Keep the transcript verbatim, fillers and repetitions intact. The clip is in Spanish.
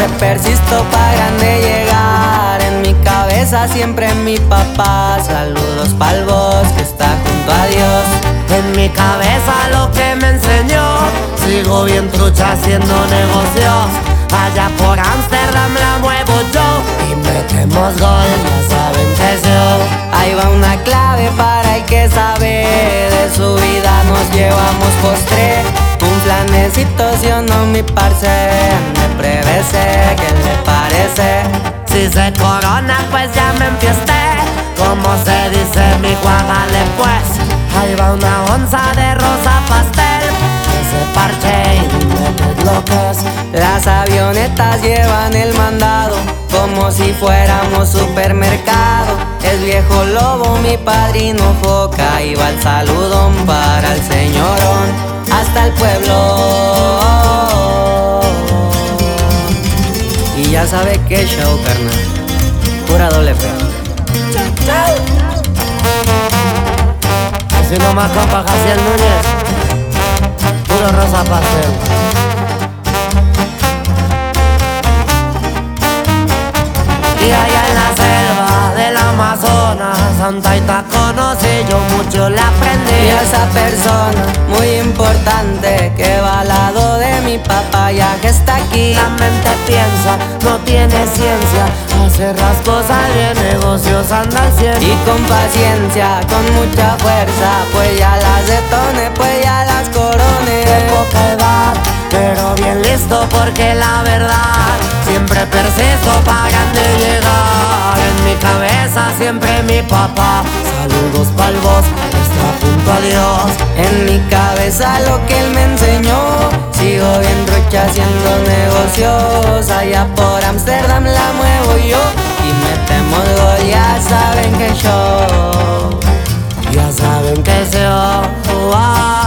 persisto para grande llegar. En mi cabeza siempre mi papá. Saludos pa'l boss que está junto a Dios. En mi cabeza lo que me enseñó. Sigo bien trucha haciendo negocios. Allá por Amsterdam la muevo yo y metemos gol, ya saben que es yo. Ahí va una clave para el que sabe. De su vida nos llevamos postre. Un planecito, si o no, mi parce. Me prevese, ¿qué le parece? Si se corona, pues ya me enfiesté. Como se dice, mi guagale pues. Ahí va una onza de rosa pastel. Ese parche y dime qué es lo que es. Las avionetas llevan el mandado como si fuéramos supermercado. Es viejo lobo, mi padrino foca. Y va el saludón para el señorón hasta el pueblo. Y ya sabe qué show, carnal. Pura doble P. Así nomás, compa Jaciel Núñez. Puro rosa pastel. Y allá en la selva del Amazonas, Santa Ita conocí, yo mucho le aprendí. Y a esa persona muy importante que va al lado de mi papá ya que está aquí. La mente piensa, no tiene ciencia. Hacer las cosas bien, negocios andan siempre. Y con paciencia, con mucha fuerza, pues ya las detone, pues ya las corone. De poca edad, pero bien listo porque la verdad siempre persisto para grande llegar. En mi cabeza siempre mi papá. Saludos pa'l boss, está junto a Dios. En mi cabeza lo que él me enseñó. Sigo bien trucha haciendo negocios. Allá por Amsterdam la muevo yo. Y metemos gol, ya saben que show. Ya saben que se va.